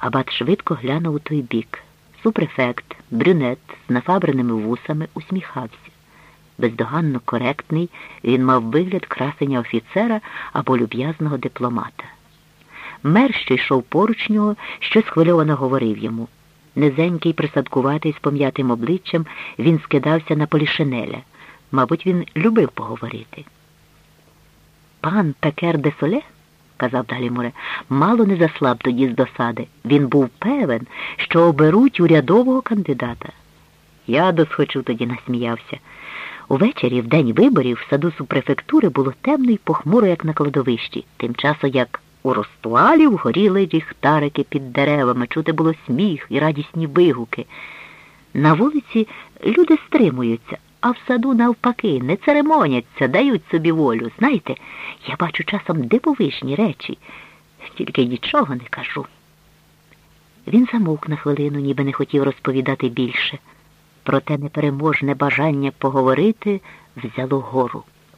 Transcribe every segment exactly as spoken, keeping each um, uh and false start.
Абат швидко глянув у той бік. Супрефект, брюнет з нафабреними вусами, усміхався. Бездоганно коректний, він мав вигляд красення офіцера або люб'язного дипломата. Мер, що йшов поруч нього, щось схвильовано говорив йому. Низенький, присадкуватий, з пом'ятим обличчям, він скидався на Полішинеля. Мабуть, він любив поговорити. «Пан Пекер де Соле, – казав далі Муре, – мало не заслаб тоді з досади. Він був певен, що оберуть урядового кандидата». Я досхочу тоді насміявся. Увечері, в день виборів, в саду супрефектури було темно й похмуро, як на кладовищі. Тим часом, як у Ростуалі горіли ліхтарики під деревами, чути було сміх і радісні вигуки. На вулиці люди стримуються, а в саду навпаки, не церемоняться, дають собі волю. Знаєте, я бачу часом дивовижні речі, тільки нічого не кажу. Він замовк на хвилину, ніби не хотів розповідати більше. Проте непереможне бажання поговорити взяло гору.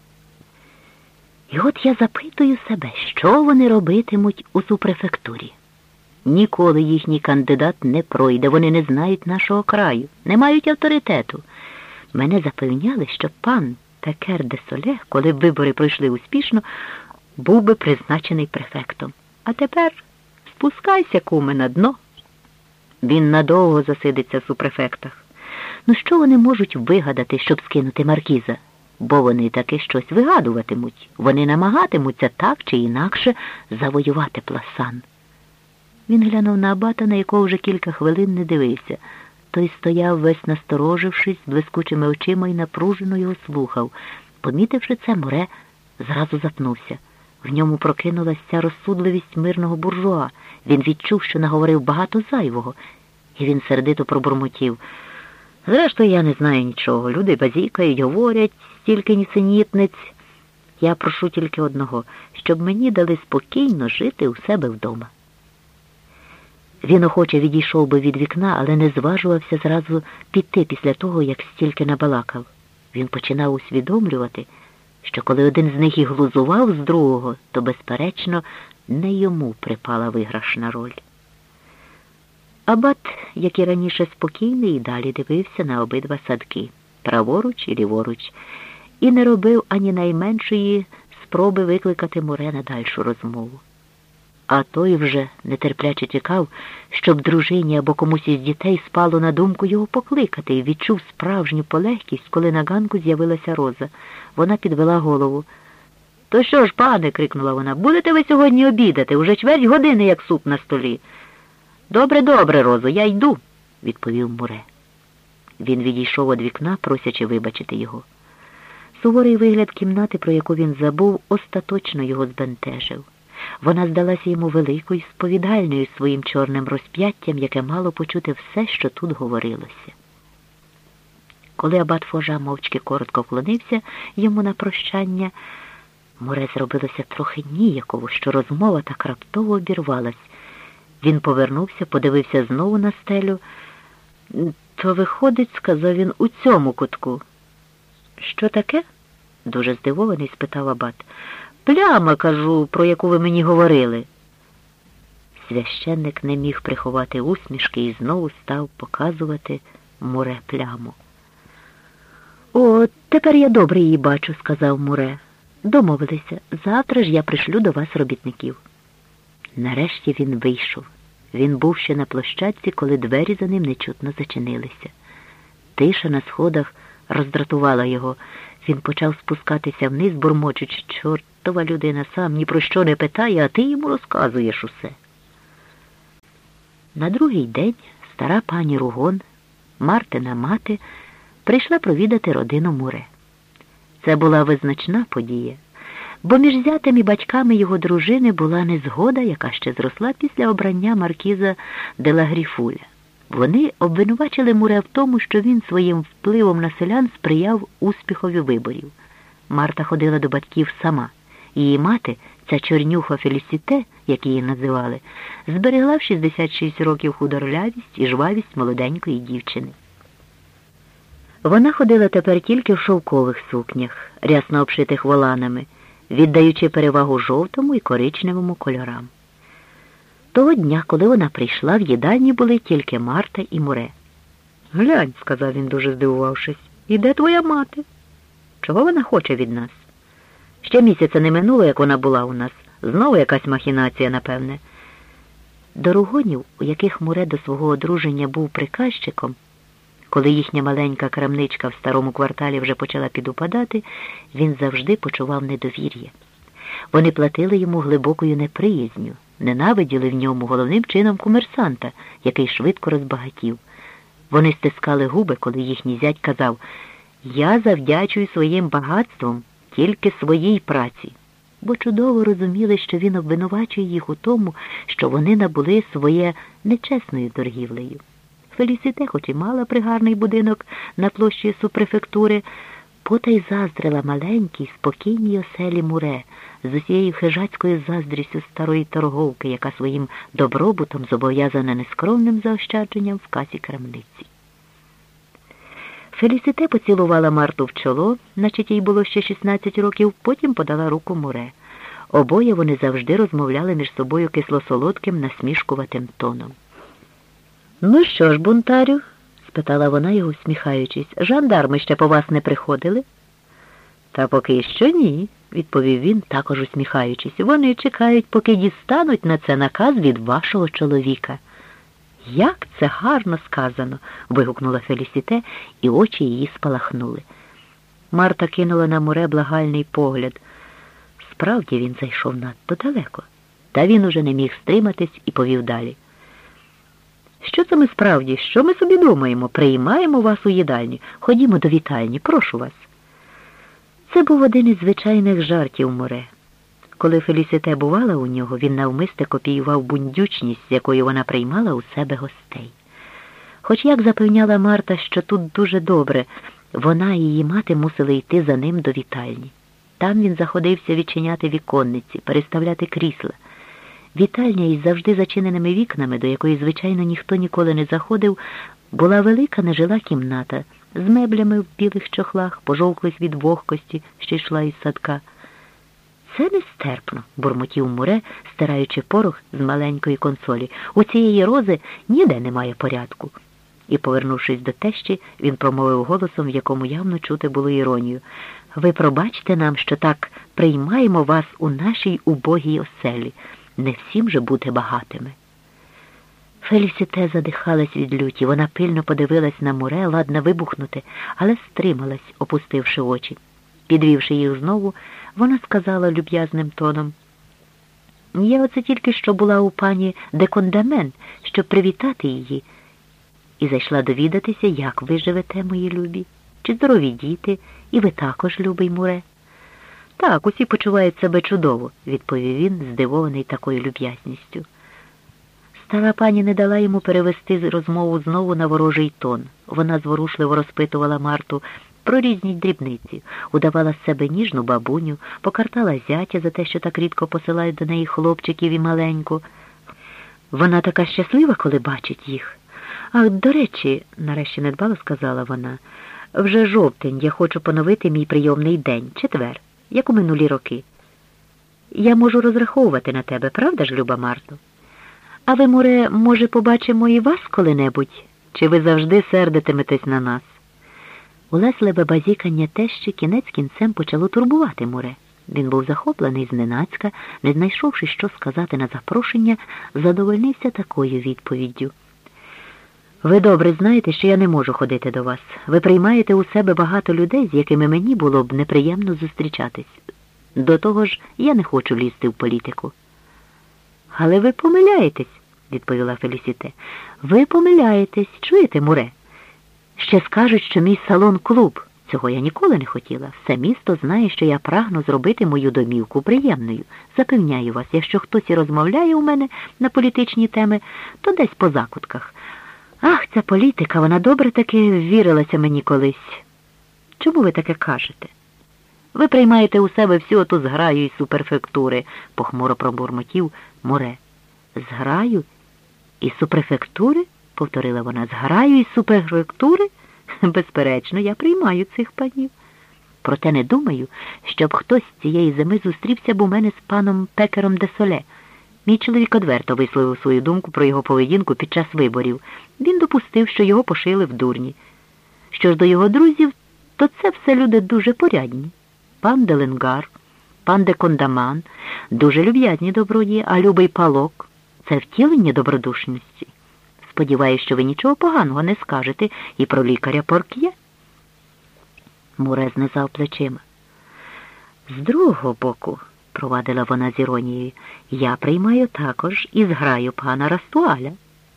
І от я запитую себе, що вони робитимуть у супрефектурі. Ніколи їхній кандидат не пройде, вони не знають нашого краю, не мають авторитету. Мене запевняли, що пан Пекер де Соле, коли б вибори пройшли успішно, був би призначений префектом. А тепер спускайся, куме, на дно. Він надовго засидиться в супрефектах. Ну що вони можуть вигадати, щоб скинути маркіза? Бо вони таки щось вигадуватимуть. Вони намагатимуться так чи інакше завоювати Пласан. Він глянув на абата, на якого вже кілька хвилин не дивився. Той стояв весь насторожившись, блискучими очима і напружено його слухав. Помітивши це, Муре зразу запнувся. В ньому прокинулася ця розсудливість мирного буржуа. Він відчув, що наговорив багато зайвого. І він сердито пробурмотів: «Зрештою, я не знаю нічого. Люди базікають, говорять, стільки нісенітниць. Я прошу тільки одного, щоб мені дали спокійно жити у себе вдома». Він охоче відійшов би від вікна, але не зважувався зразу піти після того, як стільки набалакав. Він починав усвідомлювати, що коли один з них і глузував з другого, то, безперечно, не йому припала виграшна роль. Абат, як і раніше, спокійний, і далі дивився на обидва садки, праворуч і ліворуч, і не робив ані найменшої спроби викликати Муре на дальшу розмову. А той вже нетерпляче чекав, щоб дружині або комусь із дітей спало на думку його покликати, і відчув справжню полегкість, коли на ганку з'явилася Роза. Вона підвела голову. «То що ж, пане!» – крикнула вона. «Будете ви сьогодні обідати? Уже чверть години, як суп на столі». «Добре, добре, Розо, я йду», – відповів Муре. Він відійшов від вікна, просячи вибачити його. Суворий вигляд кімнати, про яку він забув, остаточно його збентежив. Вона здалася йому великою, сповідальною своїм чорним розп'яттям, яке мало почути все, що тут говорилося. Коли абат Фожа мовчки коротко вклонився йому на прощання, Муре зробилося трохи ніяково, що розмова так раптово обірвалась. Він повернувся, подивився знову на стелю. «То виходить, – сказав він, – у цьому кутку». «Що таке?» – дуже здивований спитав абат. «Пляма, кажу, про яку ви мені говорили». Священник не міг приховати усмішки і знову став показувати Муре пляму. «О, тепер я добре її бачу», – сказав Муре. «Домовилися, завтра ж я пришлю до вас робітників». Нарешті він вийшов. Він був ще на площадці, коли двері за ним нечутно зачинилися. Тиша на сходах роздратувала його. Він почав спускатися вниз, бурмочучи: «Чортова людина, сам ні про що не питає, а ти йому розказуєш усе». На другий день стара пані Ругон, Мартина мати, прийшла провідати родину Муре. Це була визначна подія, бо між зятем і батьками його дружини була незгода, яка ще зросла після обрання маркіза де ла Гріфуля. Вони обвинувачили Муре в тому, що він своїм впливом на селян сприяв успіхові виборів. Марта ходила до батьків сама. Її мати, ця чорнюха Фелісіте, як її називали, зберегла в шістдесят шість років худорлявість і жвавість молоденької дівчини. Вона ходила тепер тільки в шовкових сукнях, рясно обшитих воланами, віддаючи перевагу жовтому і коричневому кольорам. Того дня, коли вона прийшла, в їдальні були тільки Марта і Муре. «Глянь», – сказав він, дуже здивувавшись, – «і де твоя мати? Чого вона хоче від нас? Ще місяця не минуло, як вона була у нас. Знову якась махінація, напевне». До Ругонів, у яких Муре до свого одруження був приказчиком, коли їхня маленька крамничка в старому кварталі вже почала підупадати, він завжди почував недовір'я. Вони платили йому глибокою неприязню, ненавиділи в ньому головним чином комерсанта, який швидко розбагатів. Вони стискали губи, коли їхній зять казав: «Я завдячую своїм багатством тільки своїй праці», бо чудово розуміли, що він обвинувачує їх у тому, що вони набули своє нечесною торгівлею. Фелісіте, хоч і мала пригарний будинок на площі супрефектури, потай заздрила маленькій, спокійній оселі Муре з усією хижацькою заздрістю старої торговки, яка своїм добробутом зобов'язана нескромним заощадженням в касі крамниці. Фелісіте поцілувала Марту в чоло, наче їй було ще шістнадцять років, потім подала руку Муре. Обоє вони завжди розмовляли між собою кисло-солодким, насмішкуватим тоном. «Ну що ж, бунтарю?» – спитала вона його, усміхаючись. «Жандарми ще по вас не приходили?» «Та поки що ні», – відповів він, також усміхаючись. «Вони чекають, поки дістануть на це наказ від вашого чоловіка». «Як це гарно сказано!» – вигукнула Фелісіте, і очі її спалахнули. Марта кинула на Муре благальний погляд. Справді він зайшов надто далеко. Та він уже не міг стриматись і повів далі. «Що це ми справді? Що ми собі думаємо? Приймаємо вас у їдальні. Ходімо до вітальні, прошу вас». Це був один із звичайних жартів Муре. Коли Фелісіте бувала у нього, він навмисне копіював бундючність, з якою вона приймала у себе гостей. Хоч як запевняла Марта, що тут дуже добре, вона і її мати мусили йти за ним до вітальні. Там він заходився відчиняти віконниці, переставляти крісла. Вітальня із завжди зачиненими вікнами, до якої, звичайно, ніхто ніколи не заходив, була велика нежила кімната з меблями в білих чохлах, пожовклих від вогкості, що йшла із садка. «Це нестерпно», – бурмотів Муре, стираючи порох з маленької консолі. «У цієї рози ніде немає порядку». І, повернувшись до тещі, він промовив голосом, в якому явно чути було іронію: «Ви пробачте нам, що так приймаємо вас у нашій убогій оселі. Не всім же бути багатими». Фелісіте задихалась від люті. Вона пильно подивилась на Муре, ладна вибухнути, але стрималась, опустивши очі. Підвівши їх знову, вона сказала люб'язним тоном: «Я оце тільки що була у пані де Кондамен, щоб привітати її, і зайшла довідатися, як ви живете, мої любі. Чи здорові діти, і ви також, любий Муре?» «Так, усі почувають себе чудово», – відповів він, здивований такою люб'язністю. Стара пані не дала йому перевести розмову знову на ворожий тон. Вона зворушливо розпитувала Марту про різні дрібниці, удавала з себе ніжну бабуню, покартала зятя за те, що так рідко посилають до неї хлопчиків і маленьку. Вона така щаслива, коли бачить їх. «Ах, до речі», – нарешті недбало сказала вона, – «вже жовтень, я хочу поновити мій прийомний день, четвер, як у минулі роки. Я можу розраховувати на тебе, правда ж, люба Марто? А ви, Муре, може, побачимо і вас коли-небудь? Чи ви завжди сердитиметесь на нас?» Улесливе базікання тещі кінець кінцем почало турбувати Муре. Він був захоплений зненацька, не знайшовши, що сказати на запрошення, задовольнився такою відповіддю: «Ви добре знаєте, що я не можу ходити до вас. Ви приймаєте у себе багато людей, з якими мені було б неприємно зустрічатись. До того ж, я не хочу лізти в політику». «Але ви помиляєтесь», – відповіла Фелісіте. «Ви помиляєтесь. Чуєте, Муре? Ще скажуть, що мій салон-клуб. Цього я ніколи не хотіла. Все місто знає, що я прагну зробити мою домівку приємною. Запевняю вас, якщо хтось і розмовляє у мене на політичні теми, то десь по закутках. Ах, ця політика, вона добре таки ввірилася мені колись». «Чому ви таке кажете?» «Ви приймаєте у себе всю оту зграю із суперфектури», – похмуро пробурмотів Муре. «Зграю із супрефектури?» – повторила вона. «Зграю із суперфектури? Безперечно, я приймаю цих панів. Проте не думаю, щоб хтось цієї зими зустрівся б у мене з паном Пекером де Соле. Мій чоловік одверто висловив свою думку про його поведінку під час виборів. Він допустив, що його пошили в дурні. Що ж до його друзів, то це все люди дуже порядні. Пан Деленгар, пан де Кондаман, дуже люб'язні добродії, а любий Палок – це втілення добродушності. Сподіваюсь, що ви нічого поганого не скажете і про лікаря Порк'є. Муре знизав плечима. З другого боку, провадила вона з іронією, я приймаю також і зграю пана Растуаля,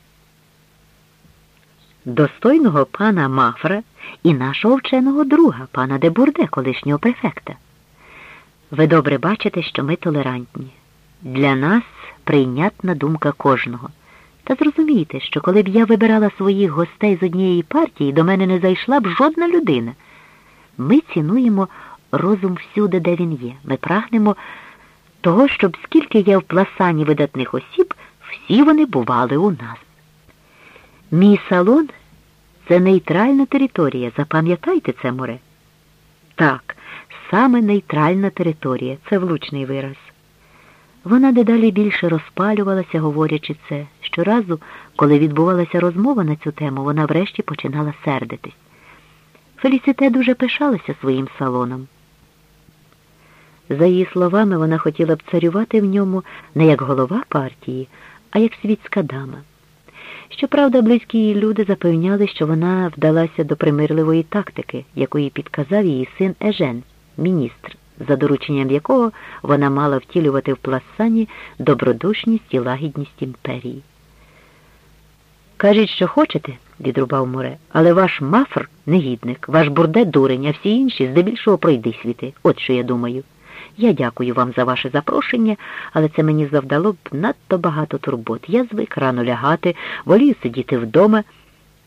достойного пана Мафра і нашого вченого друга, пана де Бурде, колишнього префекта. Ви добре бачите, що ми толерантні. Для нас прийнятна думка кожного. Та зрозумійте, що коли б я вибирала своїх гостей з однієї партії, до мене не зайшла б жодна людина. Ми цінуємо розум всюди, де він є. Ми прагнемо того, щоб скільки є в Пласані видатних осіб, всі вони бували у нас. Мій салон – це нейтральна територія, запам'ятайте це, Муре. Так, саме нейтральна територія – це влучний вираз. Вона дедалі більше розпалювалася, говорячи це. Щоразу, коли відбувалася розмова на цю тему, вона врешті починала сердитись. Фелісіте дуже пишалася своїм салоном. За її словами, вона хотіла б царювати в ньому не як голова партії, а як світська дама. Щоправда, близькі її люди запевняли, що вона вдалася до примирливої тактики, якої підказав її син Ежен, міністр, за дорученням якого вона мала втілювати в Пласані добродушність і лагідність імперії. «Кажіть, що хочете», – відрубав Муре, – «але ваш Мафр – негідник, ваш Бурде – дурень, а всі інші здебільшого пройдисвіти. От що я думаю. Я дякую вам за ваше запрошення, але це мені завдало б надто багато турбот. Я звик рано лягати, волію сидіти вдома,